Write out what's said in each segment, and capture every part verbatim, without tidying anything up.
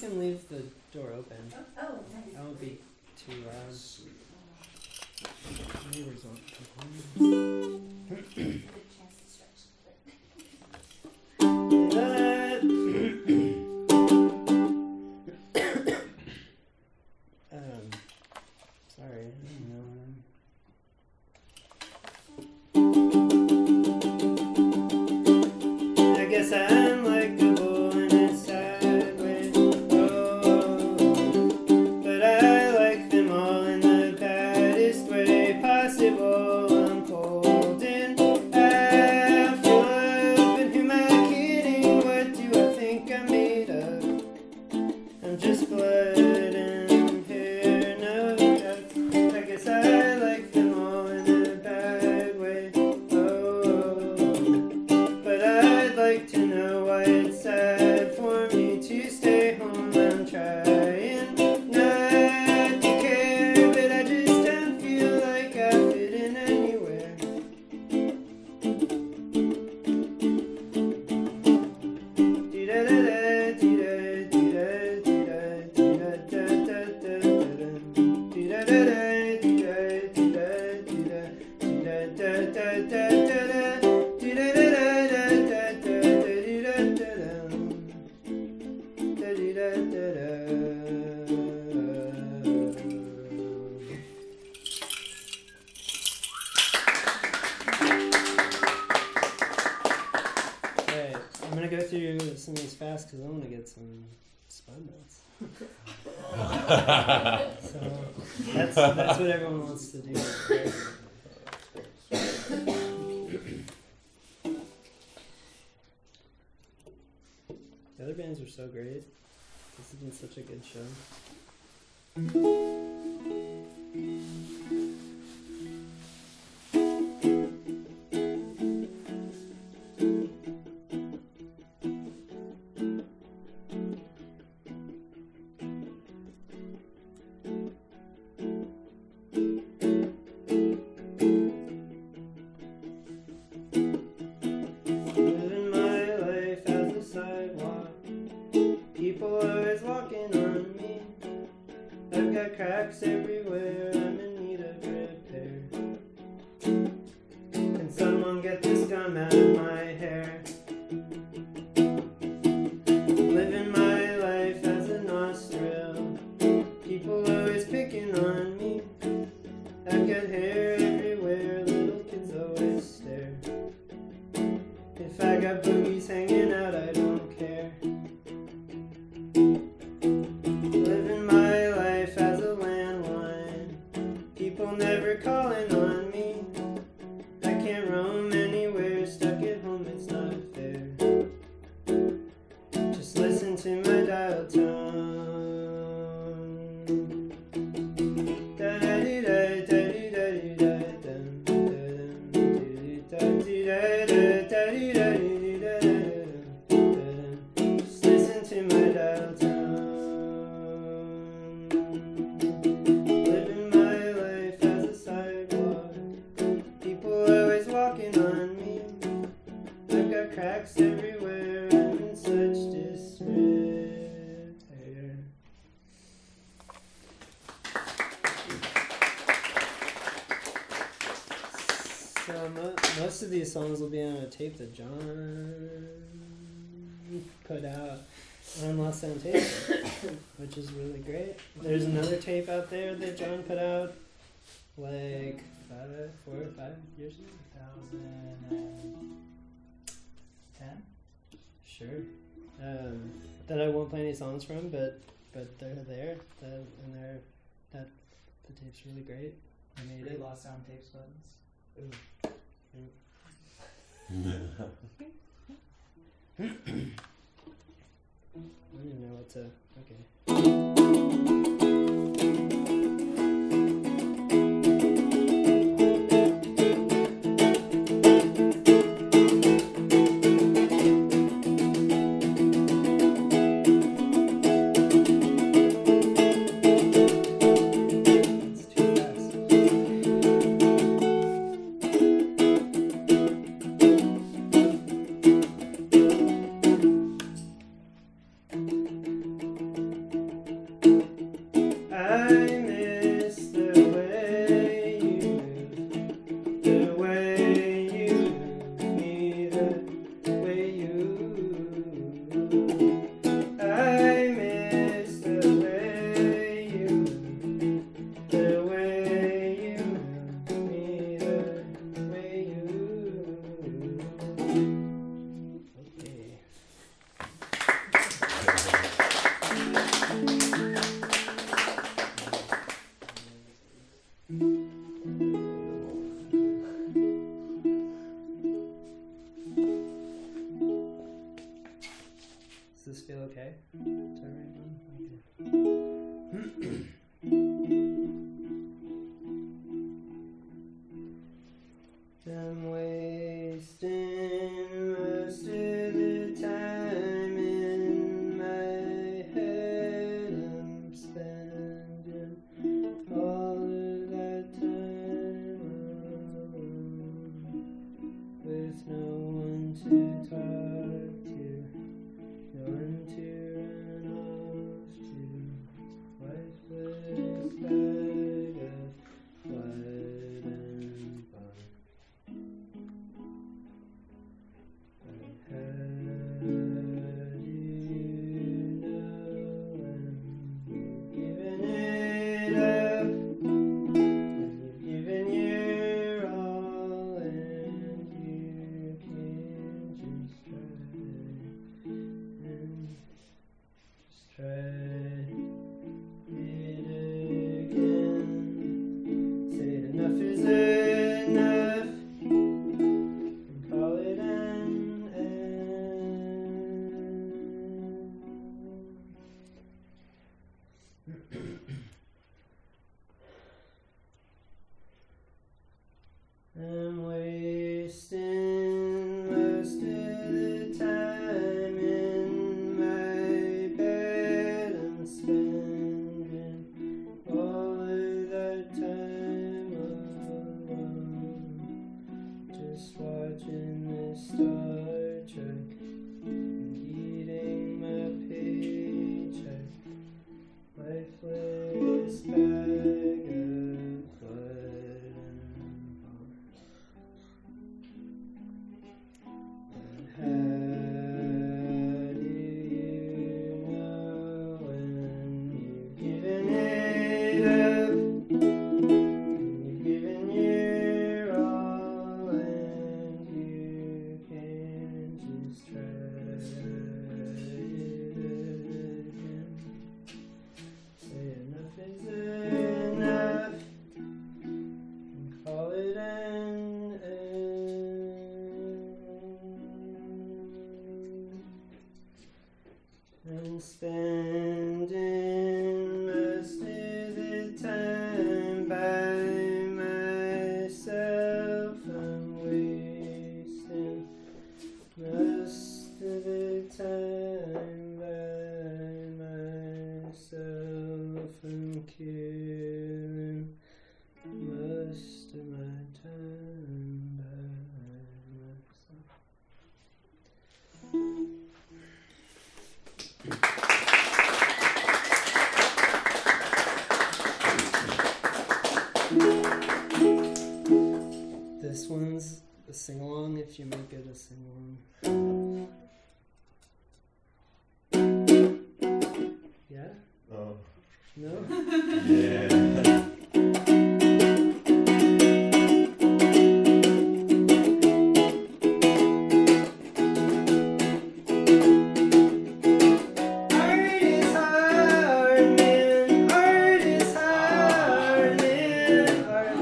can leave the door open. Oh, nice. I won't be too loud. Neighbors won't complain. Good chance to stretch um, sorry, I don't know. I guess I'm likable in a sad way. Oh, but I like them all in the baddest way possible. I'm cold and after love, and who am I kidding? What do I think I'm made of? I'm just blood and hair, no doubt. I guess I like them all in a bad way. Oh, but I'd like to know why it's sad for me to stay home. I'm trying not to care, but I just don't feel like I fit in anywhere. Dee-da-da-da, dee-da, dee-da, dee-da, dee-da-da-da-da-da-da. Dee-da-da-da, dee-da, dee-da, dee-da, dee-da-da-da-da-da-da. Alright, I'm gonna go through some of these fast because I want to get some spun notes. So that's that's what everyone wants to do. Right? The other bands are so great. This has been such a good show. Living my life as a sidewalk. People always walking on me. I've got cracks everywhere. I'm in need of repair. Can someone get this gum out of my hair? Living my life as a nostril. People always picking on me. I've got hair everywhere. Little kids always stare. If I got boogies hanging out, I don't care. Living my life as a landline. People never calling on me. I can't roam anywhere. Stuck at home, it's not fair. Just listen to my dial tone. Just listen to my dial tone. Living my life as a sidewalk. People always walking on me. I've got cracks everywhere. I'm in such disrepair. So mo- most of these songs will be on a tape that John put out on Lost Sound Tape, which is really great. There's another tape out there that John put out like five, four or five years ago. twenty ten? Sure. Um, that I won't play any songs from, but but they're there. That, and they're that the tape's really great. I made Three it. Lost Sound Tapes buttons. Ooh. I don't even know what to. Okay. It's too fast. I'm wasting most of the time in my head. I'm spending all of that time alone with no one to talk to, no one to run off to. Lifeless bag of blood and bone. But how do you know when you've given it up? When you've given your all and you can just try and just try it again. Say enough is enough and call it an end. I'm wasting most of the time in my bed. I'm spending all of that time alone, just watching this Star Trek and eating my paycheck. Lifeless bag of blood and bone. But how do you know when you've given it up? When you've given your all and you can just try it again. Say enough is enough and call it an end. And spending most of the time by myself. I'm wasting most of the time by myself. I'm killing most of my time by myself. This one's a sing-along if you make it a sing-along. Yeah? Oh. No? Yeah. Art is hard, man. Art is hard, man. Art,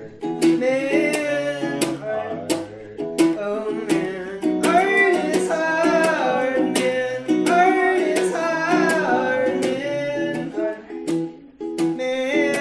man. Art. Oh man, art is hard, man. Art is hard, man. Art, man.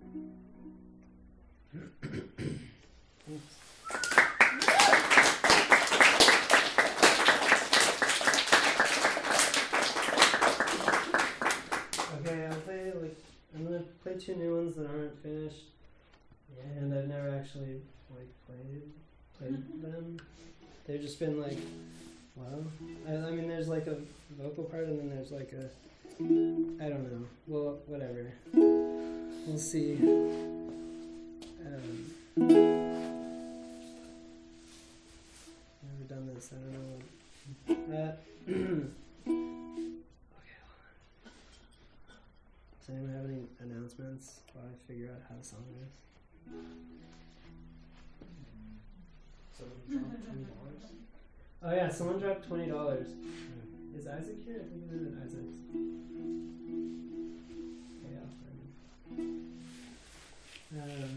Okay, I'll play like I'm gonna play two new ones that aren't finished, and I've never actually like played played them. They've just been like, well, I, I mean, there's like a vocal part, and then there's like a, I don't know. Well, whatever. We'll see. Um, never done this. I don't know. Uh, Does anyone have any announcements while I figure out how the song is? Someone dropped twenty dollars. Oh yeah, someone dropped twenty dollars. Is Isaac here? I think it is Isaac's. Okay, I'll find him.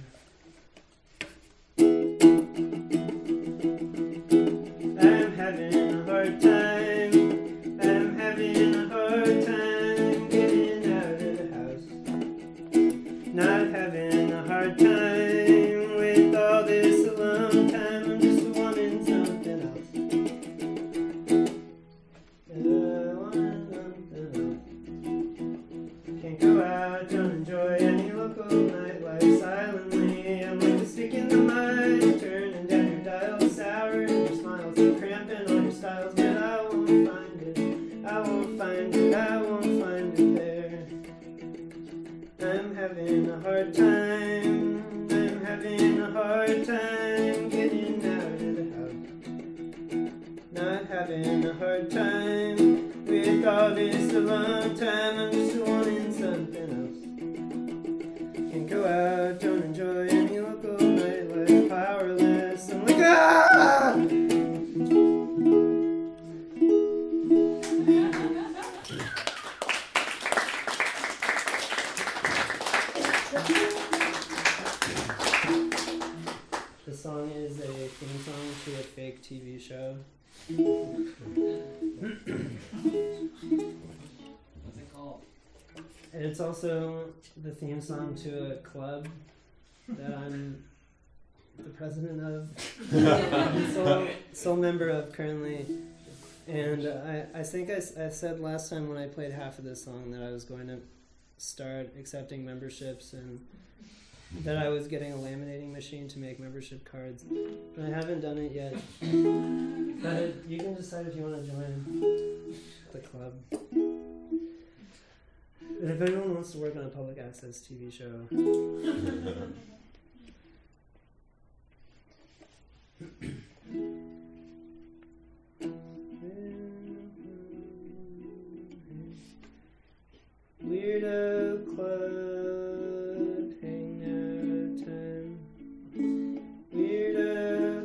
Um, I'm having a hard time. I'm having a hard time getting out of the house. Not having a hard time with all this alone time. I'm just wanting something else. Uh, wanting something else. Can't go out, don't enjoy any local nightlife silently. I'm like a stick in the mud, turning down your dial sour, and your smiles are cramping all your styles, but I won't find it. I won't find it. I won't find it there. I'm having a hard time. I'm having a hard time getting out of the house. Not having a hard time with all this alone time. I'm just wanting something else. Can't go out, don't enjoy any local nightlife. Powerless. I'm like ah. The song is a theme song to a fake T V show. What's it called? And it's also the theme song to a club that I'm the president of, sole, sole member of currently. And I, I think I, s- I said last time when I played half of this song that I was going to start accepting memberships and that I was getting a laminating machine to make membership cards. But I haven't done it yet. But you can decide if you want to join the club. And if anyone wants to work on a public access T V show, Weirdo club hangout time. Weirdo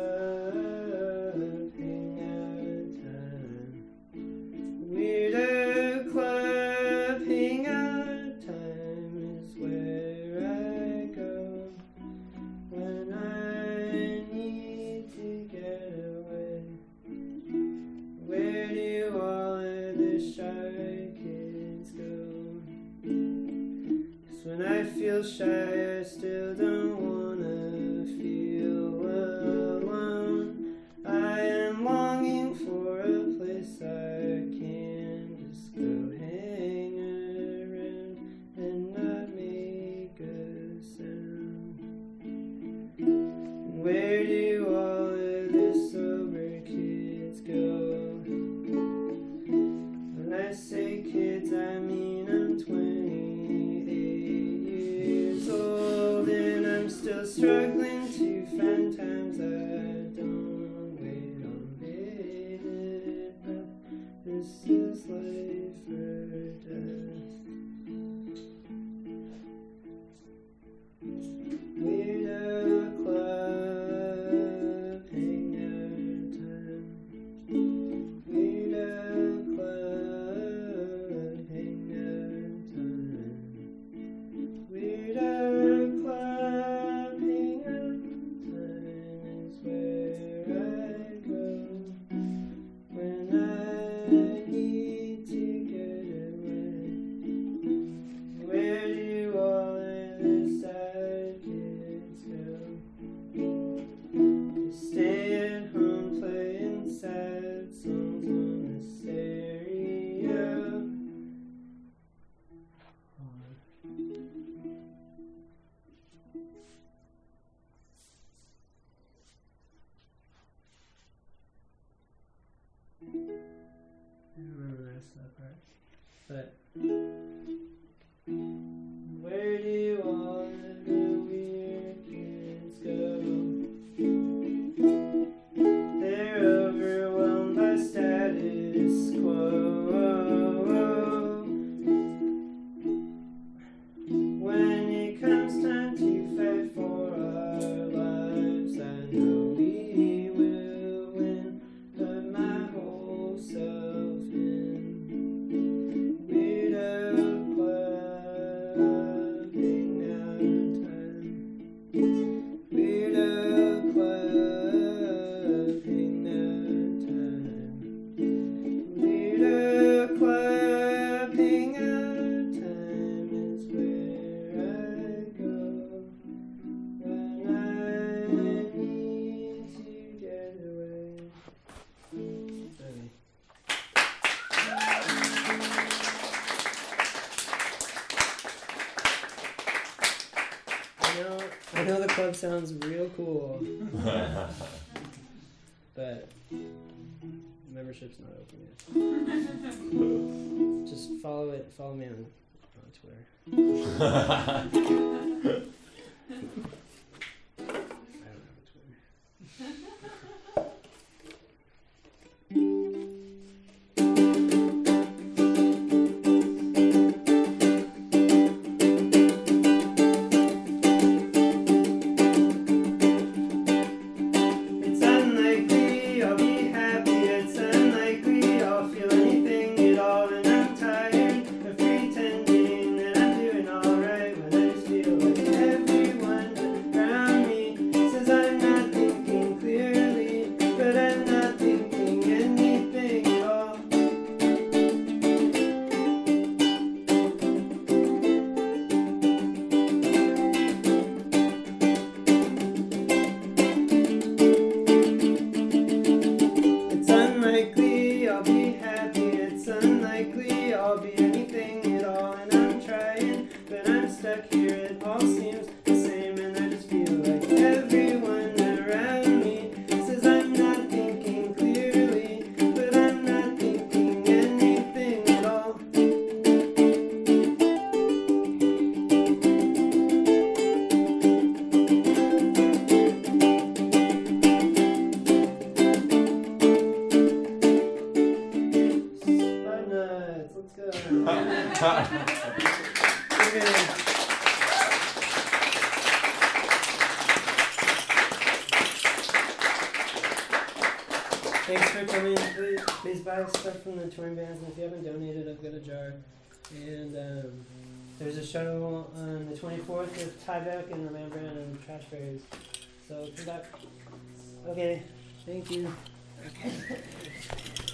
club hangout time. Weirdo club hangout time is where I go when I need to get away. Where do all of the shy kids go? 'Cause when I feel shy, I still don't wanna feel alone. I am longing for a place I can just go hang around and not make a sound. Where do all of the sober kids go? When I say kids, I mean I'm twenty-eight years old, and I'm still struggling to find times I don't wait on bated breath. This is life or death. Weirdo club hangout time. Weirdo club hangout time. Weirdo club hangout know, I know the club sounds real cool, but membership's not open yet. Just follow it. Follow me on on Twitter. I don't have a Twitter. It's unlikely I'll be happy. It's unlikely I'll feel anything at all. And I'm tired of pretending that I'm doing alright when I just feel like everyone around me says I'm not thinking clearly, but I'm not thinking anything at all. It's unlikely I'll be happy. It's unlikely I'll be anything at all. And I'm trying, but I'm stuck here. It all seems the same, and I just feel like everyone around me says I'm not thinking clearly, but I'm not thinking anything at all. Spud nuts, let's go. Okay. Thanks for coming. Please, please buy stuff from the touring bands, and if you haven't donated, I've got a jar. And um, there's a show on the twenty-fourth with Tyvek and Roman Brand and Trash Fairies. So come back. Okay, thank you. Okay.